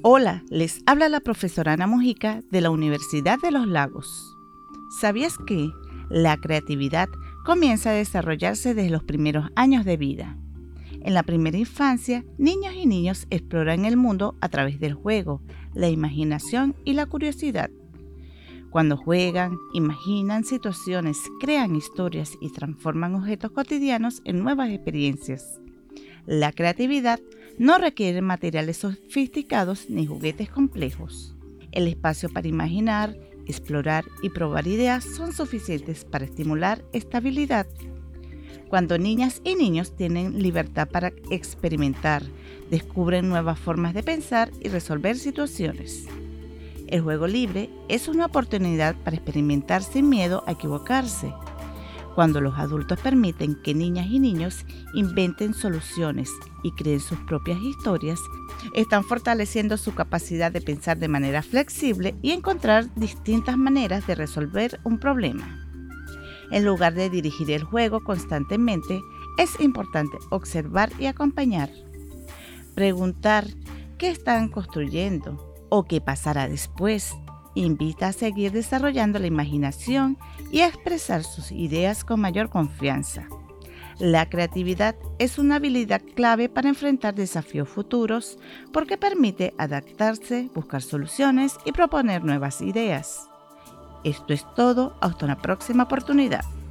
Hola, les habla la profesora Ana Mojica de la Universidad de los Lagos. ¿Sabías que la creatividad comienza a desarrollarse desde los primeros años de vida? En la primera infancia, niños y niños exploran el mundo a través del juego, la imaginación y la curiosidad. Cuando juegan, imaginan situaciones, crean historias y transforman objetos cotidianos en nuevas experiencias. La creatividad no requiere materiales sofisticados ni juguetes complejos. El espacio para imaginar, explorar y probar ideas son suficientes para estimular esta habilidad. Cuando niñas y niños tienen libertad para experimentar, descubren nuevas formas de pensar y resolver situaciones. El juego libre es una oportunidad para experimentar sin miedo a equivocarse. Cuando los adultos permiten que niñas y niños inventen soluciones y creen sus propias historias, están fortaleciendo su capacidad de pensar de manera flexible y encontrar distintas maneras de resolver un problema. En lugar de dirigir el juego constantemente, es importante observar y acompañar. Preguntar qué están construyendo o qué pasará después invita a seguir desarrollando la imaginación y a expresar sus ideas con mayor confianza. La creatividad es una habilidad clave para enfrentar desafíos futuros porque permite adaptarse, buscar soluciones y proponer nuevas ideas. Esto es todo, hasta una próxima oportunidad.